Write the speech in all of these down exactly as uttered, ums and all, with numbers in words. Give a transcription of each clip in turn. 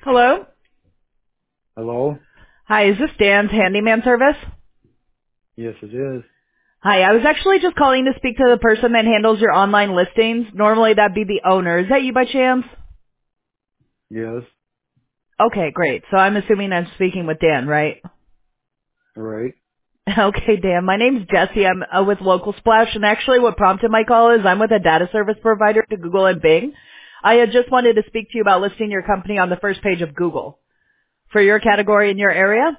Hello? Hello? Hi, is this Dan's handyman service? Yes, it is. Hi, I was actually just calling to speak to the person that handles your online listings. Normally that'd be the owner. Is that you by chance? Yes. Okay, great. So I'm assuming I'm speaking with Dan, right? Right. Okay, Dan. My name's Jesse. I'm uh, with Local Splash, and actually what prompted my call is I'm with a data service provider to Google and Bing. I had just wanted to speak to you about listing your company on the first page of Google for your category in your area.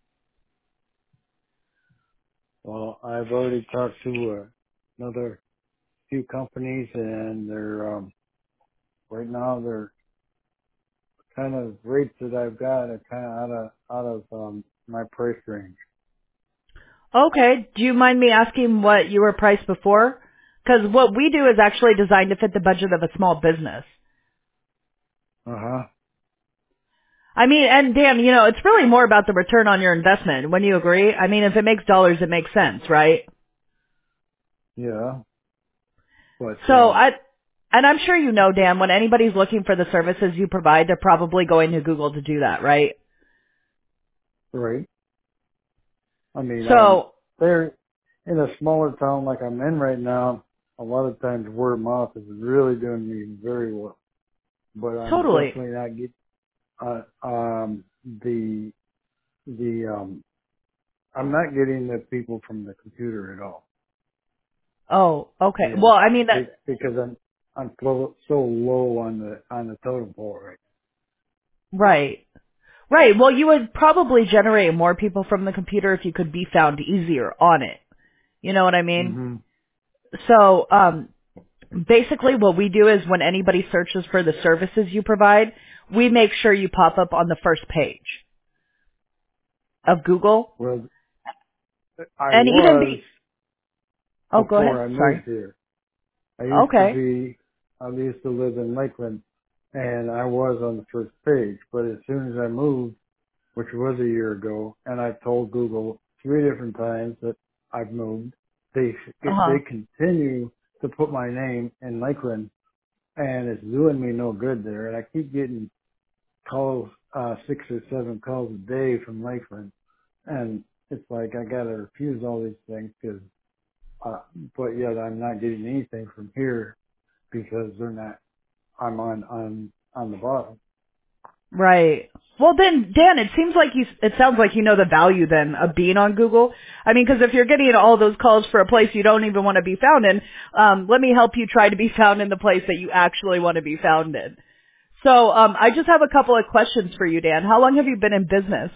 Well, I've already talked to uh, another few companies, and they're um, right now they're kind of rates that I've got are kind of out of out of um, my price range. Okay. Do you mind me asking what you were priced before? Because what we do is actually designed to fit the budget of a small business. Uh huh. I mean, and Dan, you know, it's really more about the return on your investment. When you agree, I mean, if it makes dollars, it makes sense, right? Yeah, but So um, I, and I'm sure you know, Dan, when anybody's looking for the services you provide, they're probably going to Google to do that, right? right. I mean, um, So they're in a smaller town like I'm in right now. A lot of times word of mouth is really doing me very well, but I'm totally. definitely not getting uh, um, the the um I'm not getting the people from the computer at all. Oh, okay. Yeah, Well, I mean that, be- because I'm I'm so, so low on the on the totem pole right. right. Right. Well, you would probably generate more people from the computer if you could be found easier on it. You know what I mean? Mm-hmm. So, um, basically what we do is when anybody searches for the services you provide, we make sure you pop up on the first page of Google. Well, I And even was be, oh, go ahead. before I moved Sorry. here. I used to Okay. be I used to live in Lakeland, and I was on the first page. But as soon as I moved, which was a year ago, and I told Google three different times that I've moved, they Uh huh. they continue to put my name in Lakeland, and it's doing me no good there. And I keep getting calls, uh, six or seven calls a day from Lakeland, and it's like I gotta refuse all these things because, uh, but yet I'm not getting anything from here because they're not. I'm on on on the bottom. Right. Well then, Dan, it seems like you, it sounds like you know the value then of being on Google. I mean, because if you're getting all those calls for a place you don't even want to be found in, um, let me help you try to be found in the place that you actually want to be found in. So, um, I just have a couple of questions for you, Dan. How long have you been in business?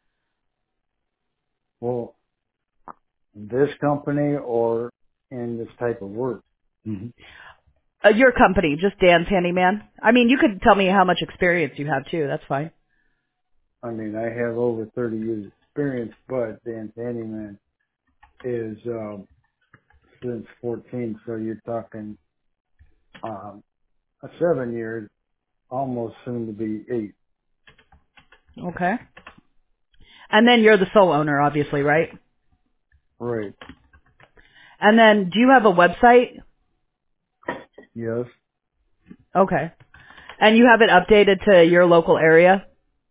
Well, this company or in this type of work. hmm Uh, your company, just Dan's Handyman. I mean, you could tell me how much experience you have too. That's fine. I mean, I have over thirty years experience, but Dan Handyman is um, since fourteen, so you're talking um, a seven years, almost soon to be eight. Okay. And then you're the sole owner, obviously, right? Right. And then, do you have a website? Yes. Okay. And you have it updated to your local area?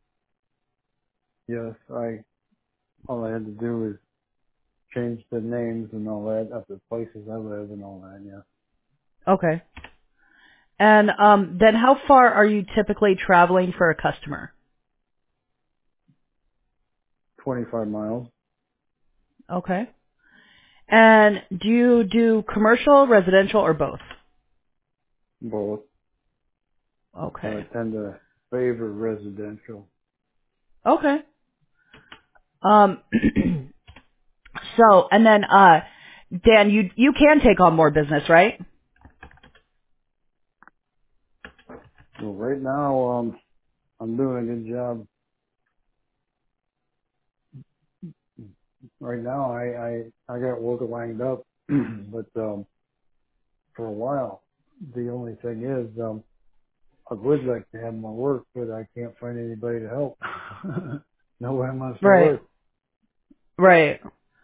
Yes. I all I had to do is change the names and all that of the places I live and all that. Yeah. Okay. And um, then how far are you typically traveling for a customer? twenty-five miles. Okay. And do you do commercial, residential, or both? Both. But I Okay. tend to favor residential. Okay. Um, so, and then, uh, Dan, you, you can take on more business, right? Well, right now, um, I'm doing a good job. Right now, I I I got work lined up, but um, for a while, the only thing is, um, I would like to have more work, but I can't find anybody to help. Nobody wants to Right. work. Right.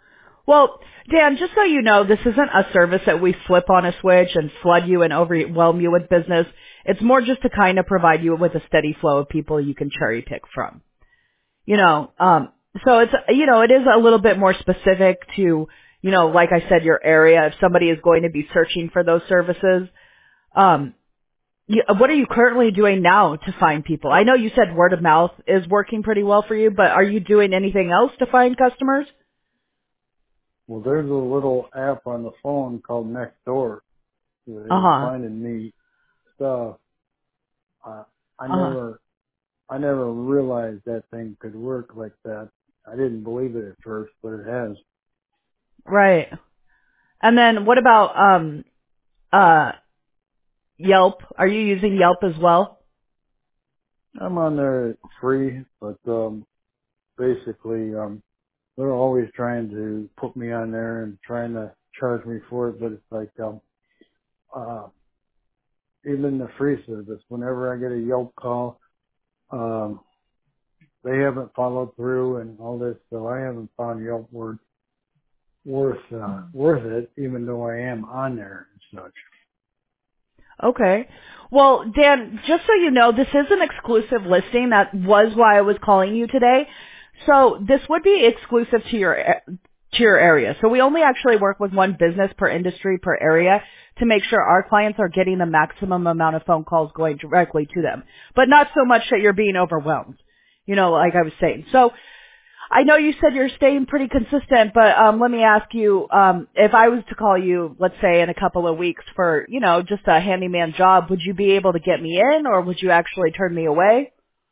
Well, Dan, just so you know, this isn't a service that we flip on a switch and flood you and overwhelm you with business. It's more just to kind of provide you with a steady flow of people you can cherry pick from. You know, um, so it's, you know, it is a little bit more specific to, you know, like I said, your area. If somebody is going to be searching for those services, um, you, what are you currently doing now to find people? I know you said word of mouth is working pretty well for you, but are you doing anything else to find customers? Well, there's a little app on the phone called Nextdoor that Uh is huh. finding me stuff. Uh, I Uh huh. never, I never realized that thing could work like that. I didn't believe it at first, but it has. Right. And then what about um uh Yelp? Are you using Yelp as well? I'm on there free, but um, basically, um, they're always trying to put me on there and trying to charge me for it. But it's like, um, uh, even the free service, whenever I get a Yelp call, um, they haven't followed through and all this, so I haven't found Yelp worth worth uh, worth it, even though I am on there and such. Okay. Well, Dan, just so you know, this is an exclusive listing. That was why I was calling you today. So this would be exclusive to your to your area. So we only actually work with one business per industry per area to make sure our clients are getting the maximum amount of phone calls going directly to them, but not so much that you're being overwhelmed. You know, like I was saying. So I know you said you're staying pretty consistent, but um, let me ask you, um, if I was to call you, let's say in a couple of weeks for, you know, just a handyman job, would you be able to get me in, or would you actually turn me away?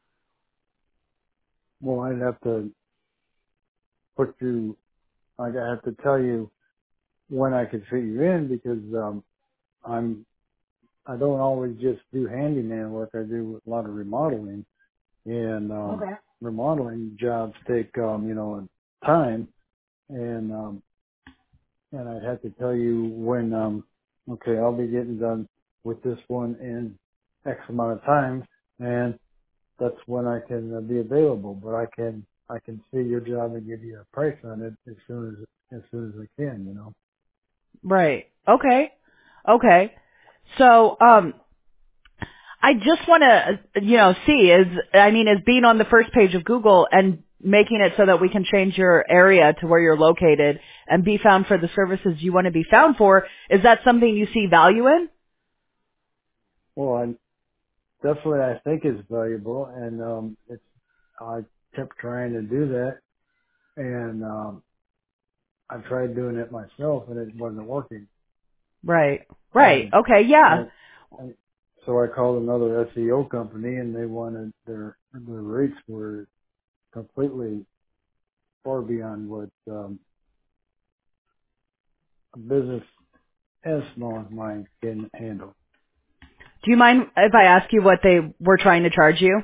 Well, I'd have to put you, I'd have to tell you when I could fit you in because um, I'm I don't always just do handyman work. I do a lot of remodeling, and um, Okay. remodeling jobs take um, you know time, and um, and I'd have to tell you when um, okay, I'll be getting done with this one in X amount of time, and that's when I can uh, be available. But I can I can see your job and give you a price on it as soon as as soon as I can. You know. Right. Okay. Okay. So, um, I just want to, you know, see is, I mean, is being on the first page of Google and making it so that we can change your area to where you're located and be found for the services you want to be found for, is that something you see value in? Well, I definitely I think it's valuable, and um, it's I kept trying to do that, and um, I tried doing it myself, and it wasn't working. Right. Right. And Okay. Yeah. and, and so I called another S E O company, and they wanted their their rates were completely far beyond what um, a business as small as mine can handle. Do you mind if I ask you what they were trying to charge you?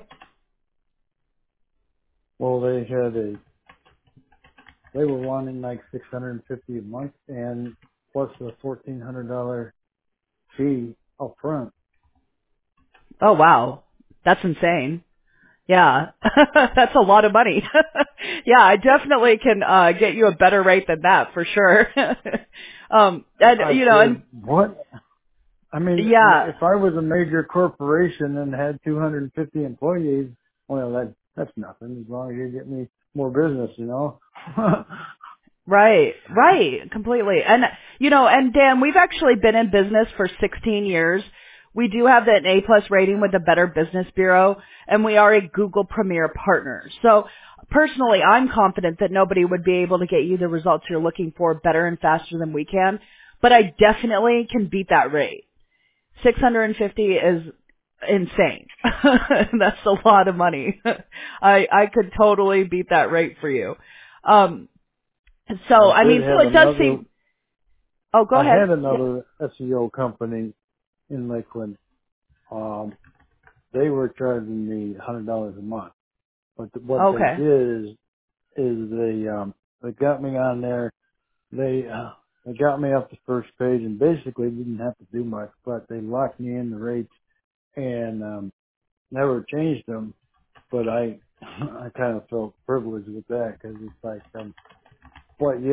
Well, they had a they were wanting like six hundred and fifty a month, and plus a fourteen hundred dollar fee up front. Oh wow. That's insane. Yeah. That's a lot of money. Yeah, I definitely can uh get you a better rate than that for sure. um and I you know, and said, what? I mean, yeah, if I was a major corporation and had two hundred fifty employees, well, that that's nothing as long as you get me more business, you know. right, right, completely. And you know, and Dan, we've actually been in business for sixteen years. We do have that A plus rating with the Better Business Bureau, and we are a Google Premier partner. So personally, I'm confident that nobody would be able to get you the results you're looking for better and faster than we can. But I definitely can beat that rate. six hundred fifty is insane. That's a lot of money. I I could totally beat that rate for you. Um I so I did mean so have it does another. seem Oh, go I ahead. had another S E O company in Lakeland. Um, they were charging me a hundred dollars a month, but th- what they Okay. did is is they um they got me on there. They uh, they got me up the first page and basically didn't have to do much, but they locked me in the rates and um, never changed them. But I I kind of felt privileged with that because it's like, um, but yet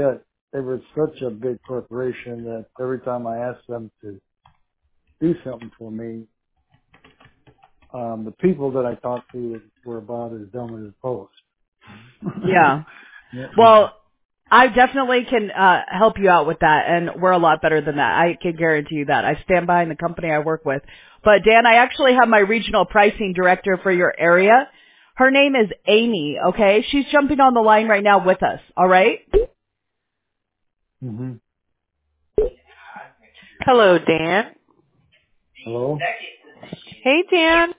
they were such a big corporation that every time I asked them to do something for me, um, the people that I talked to were about as dumb as post. Yeah. Yeah. Well, I definitely can uh help you out with that, and we're a lot better than that. I can guarantee you that. I stand behind the company I work with. But Dan, I actually have my regional pricing director for your area. Her name is Amy, okay? She's jumping on the line right now with us, all right? hmm Hello, Dan. Hello? Hey, Dan.